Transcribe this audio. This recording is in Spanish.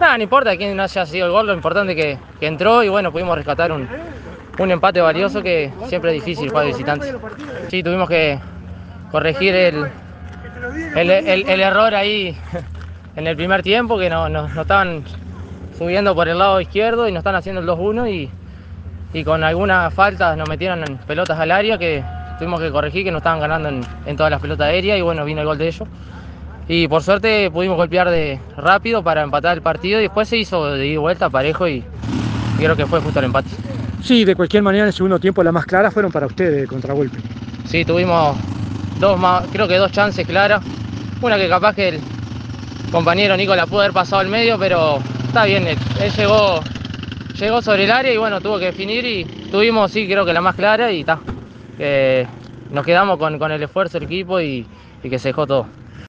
Nada, no importa quién haya sido el gol, lo importante es que entró y bueno, pudimos rescatar un empate valioso que siempre es difícil jugar de visitante. Sí, tuvimos que corregir el error ahí en el primer tiempo, que nos estaban subiendo por el lado izquierdo y nos están haciendo el 2-1 y con algunas faltas nos metieron en pelotas al área que tuvimos que corregir, que nos estaban ganando en todas las pelotas aéreas y bueno, vino el gol de ellos. Y por suerte pudimos golpear rápido para empatar el partido y después se hizo de ida y vuelta parejo y creo que fue justo el empate. Sí, de cualquier manera en el segundo tiempo las más claras fueron para ustedes de contragolpe. Sí, tuvimos creo que dos chances claras. Una que capaz que el compañero Nico la pudo haber pasado al medio, pero está bien, él llegó sobre el área y bueno, tuvo que definir y tuvimos, sí, creo que la más clara y está. Nos quedamos con el esfuerzo del equipo y que se dejó todo.